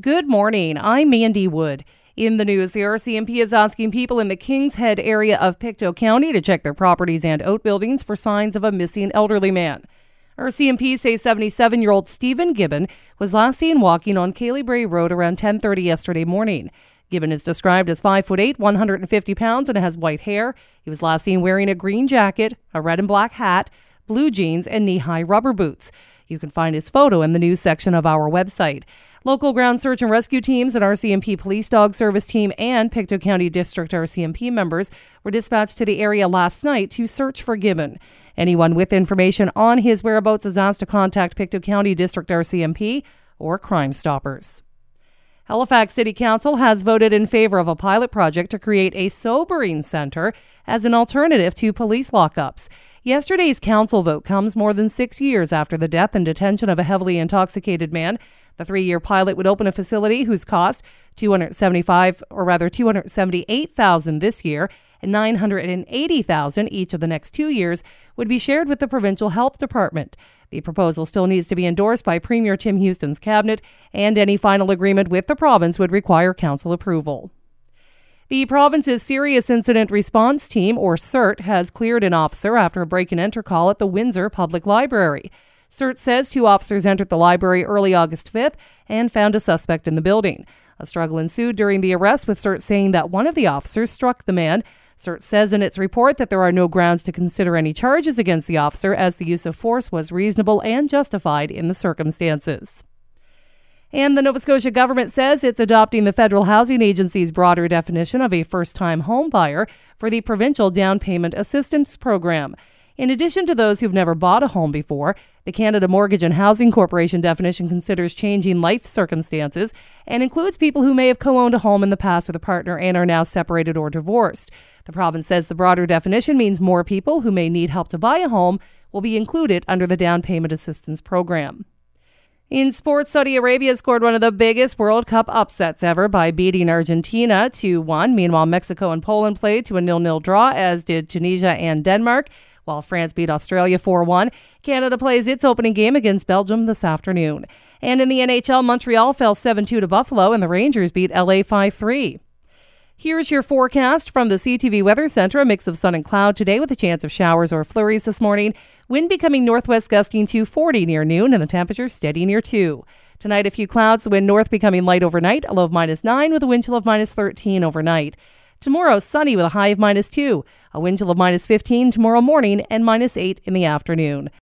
Good morning. I'm Mandy Wood. In the news, the RCMP is asking people in the Kings Head area of Pictou County to check their properties and outbuildings for signs of a missing elderly man. RCMP say 77-year-old Stephen Gibbon was last seen walking on Cayley Bray Road around 10:30 yesterday morning. Gibbon is described as 5'8", 150 pounds, and has white hair. He was last seen wearing a green jacket, a red and black hat, blue jeans, and knee-high rubber boots. You can find his photo in the news section of our website. Local ground search and rescue teams, an RCMP police dog service team, and Pictou County District RCMP members were dispatched to the area last night to search for Gibbon. Anyone with information on his whereabouts is asked to contact Pictou County District RCMP or Crime Stoppers. Halifax City Council has voted in favor of a pilot project to create a sobering centre as an alternative to police lockups. Yesterday's council vote comes more than 6 years after the death and detention of a heavily intoxicated man. The 3-year pilot would open a facility whose cost $278,000 this year and $980,000 each of the next 2 years would be shared with the provincial health department. The proposal still needs to be endorsed by Premier Tim Houston's cabinet, and any final agreement with the province would require council approval. The province's Serious Incident Response Team, or CIRT, has cleared an officer after a break-and-enter call at the Windsor Public Library. CIRT says 2 officers entered the library early August 5th and found a suspect in the building. A struggle ensued during the arrest, with CIRT saying that one of the officers struck the man. CIRT says in its report that there are no grounds to consider any charges against the officer, as the use of force was reasonable and justified in the circumstances. And the Nova Scotia government says it's adopting the Federal Housing Agency's broader definition of a first-time home buyer for the Provincial Down Payment Assistance Program. In addition to those who've never bought a home before, the Canada Mortgage and Housing Corporation definition considers changing life circumstances and includes people who may have co-owned a home in the past with a partner and are now separated or divorced. The province says the broader definition means more people who may need help to buy a home will be included under the Down Payment Assistance Program. In sports, Saudi Arabia scored one of the biggest World Cup upsets ever by beating Argentina 2-1. Meanwhile, Mexico and Poland played to a 0-0 draw, as did Tunisia and Denmark. While France beat Australia 4-1, Canada plays its opening game against Belgium this afternoon. And in the NHL, Montreal fell 7-2 to Buffalo, and the Rangers beat LA 5-3. Here's your forecast from the CTV Weather Center. A mix of sun and cloud today with a chance of showers or flurries this morning. Wind becoming northwest gusting to 40 near noon, and the temperature steady near 2. Tonight, a few clouds, the wind north becoming light overnight, a low of -9 with a wind chill of -13 overnight. Tomorrow, sunny with a high of -2, a wind chill of -15 tomorrow morning, and -8 in the afternoon.